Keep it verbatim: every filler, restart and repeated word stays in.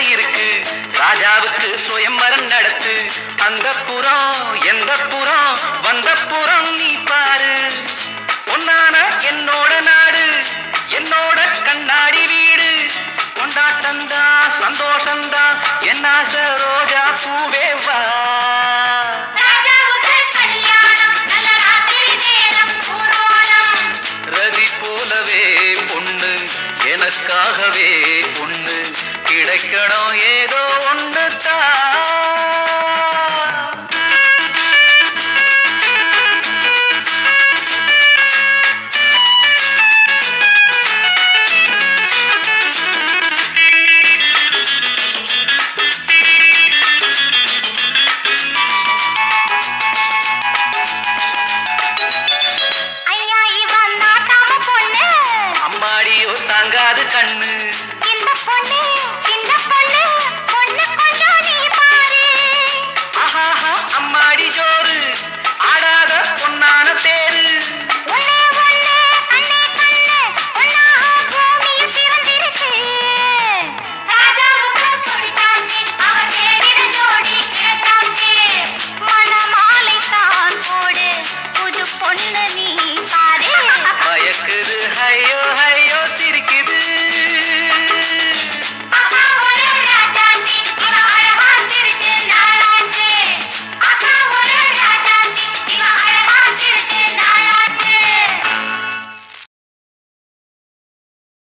இருக்கு ராஜாவுக்கு சுயம்பரம் நடத்து அந்த புறம் எந்த புறம் வந்த புறம் நீ பாரு பொன்னான என்னோட நாடு என்னோட கண்ணாடி வீடு கொண்டாட்டந்தா சந்தோஷந்தா என்னாச ரோஜா பூவே வா ரதி போலவே பொண்ணு எனக்காகவே பொண்ணு கிடைக்கணும் ஏதோ ஒன்று அம்மாடியோ தாங்காது கண்ணு இந்த பொண்ணு